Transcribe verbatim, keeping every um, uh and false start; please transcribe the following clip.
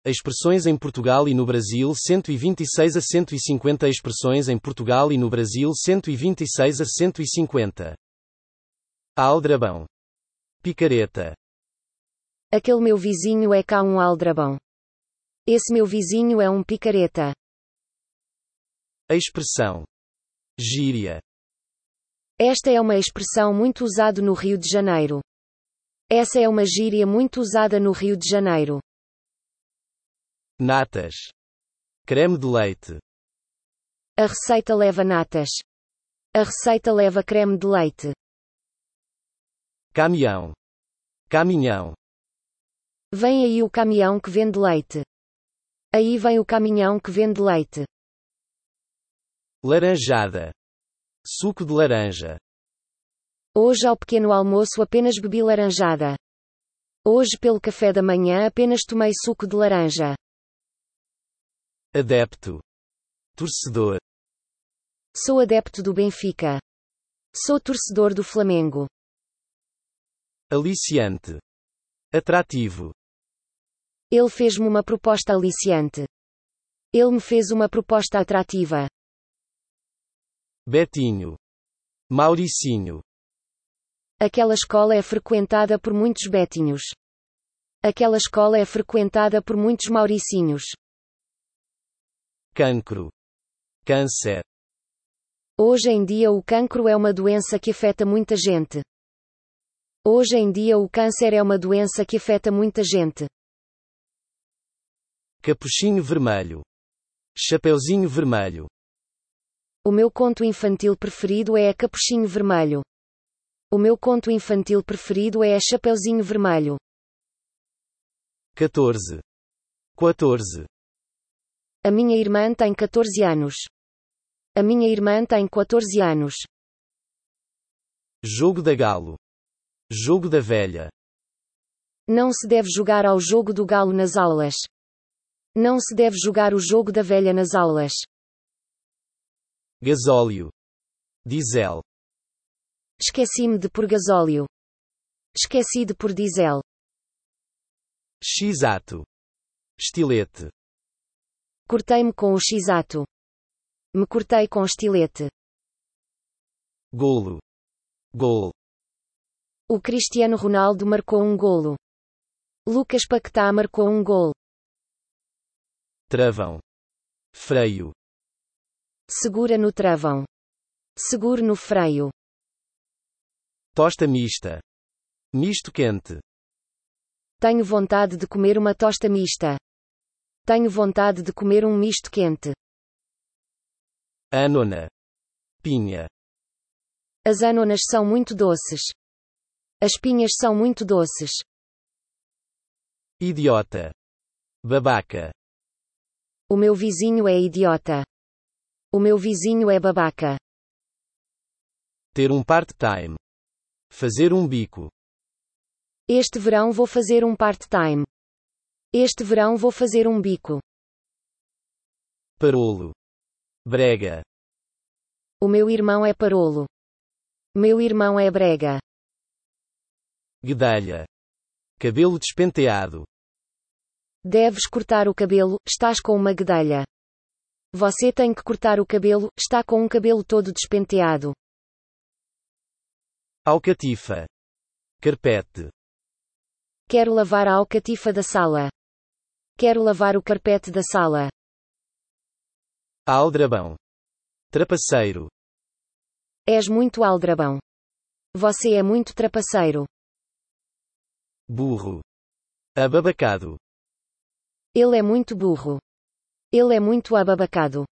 Expressões em Portugal e no Brasil cento e vinte e seis a cento e cinquenta. Expressões em Portugal e no Brasil cento e vinte e seis a cento e cinquenta. Aldrabão. Picareta. Aquele meu vizinho é cá um aldrabão. Esse meu vizinho é um picareta. Expressão. Gíria. Esta é uma expressão muito usada no Rio de Janeiro. Essa é uma gíria muito usada no Rio de Janeiro. Natas. Creme de leite. A receita leva natas. A receita leva creme de leite. Caminhão. Caminhão. Vem aí o caminhão que vende leite. Aí vem o caminhão que vende leite. Laranjada. Suco de laranja. Hoje ao pequeno almoço apenas bebi laranjada. Hoje pelo café da manhã apenas tomei suco de laranja. Adepto. Torcedor. Sou adepto do Benfica. Sou torcedor do Flamengo. Aliciante. Atrativo. Ele fez-me uma proposta aliciante. Ele me fez uma proposta atrativa. Betinho. Mauricinho. Aquela escola é frequentada por muitos betinhos. Aquela escola é frequentada por muitos mauricinhos. Cancro. Câncer. Hoje em dia o cancro é uma doença que afeta muita gente. Hoje em dia o câncer é uma doença que afeta muita gente. Capuchinho vermelho. Chapeuzinho vermelho. O meu conto infantil preferido é a Capuchinho Vermelho. O meu conto infantil preferido é a Chapeuzinho Vermelho. Quatorze. Quatorze. A minha irmã tem quatorze anos. A minha irmã tem quatorze anos. Jogo da galo. Jogo da velha. Não se deve jogar ao jogo do galo nas aulas. Não se deve jogar o jogo da velha nas aulas. Gasóleo. Diesel. Esqueci-me de pôr gasóleo. Esqueci de pôr diesel. X-ato. Estilete. Cortei-me com o X-ato. Me cortei com estilete. Golo. Gol. O Cristiano Ronaldo marcou um golo. Lucas Paquetá marcou um gol. Travão. Freio. Segura no travão. Seguro no freio. Tosta mista. Misto quente. Tenho vontade de comer uma tosta mista. Tenho vontade de comer um misto quente. Anona. Pinha. As ânonas são muito doces. As pinhas são muito doces. Idiota. Babaca. O meu vizinho é idiota. O meu vizinho é babaca. Ter um part-time. Fazer um bico. Este verão vou fazer um part-time. Este verão vou fazer um bico. Parolo. Brega. O meu irmão é parolo. Meu irmão é brega. Guedalha. Cabelo despenteado. Deves cortar o cabelo, estás com uma guedalha. Você tem que cortar o cabelo, está com um cabelo todo despenteado. Alcatifa. Carpete. Quero lavar a alcatifa da sala. Quero lavar o carpete da sala. Aldrabão. Trapaceiro. És muito aldrabão. Você é muito trapaceiro. Burro. Ababacado. Ele é muito burro. Ele é muito ababacado.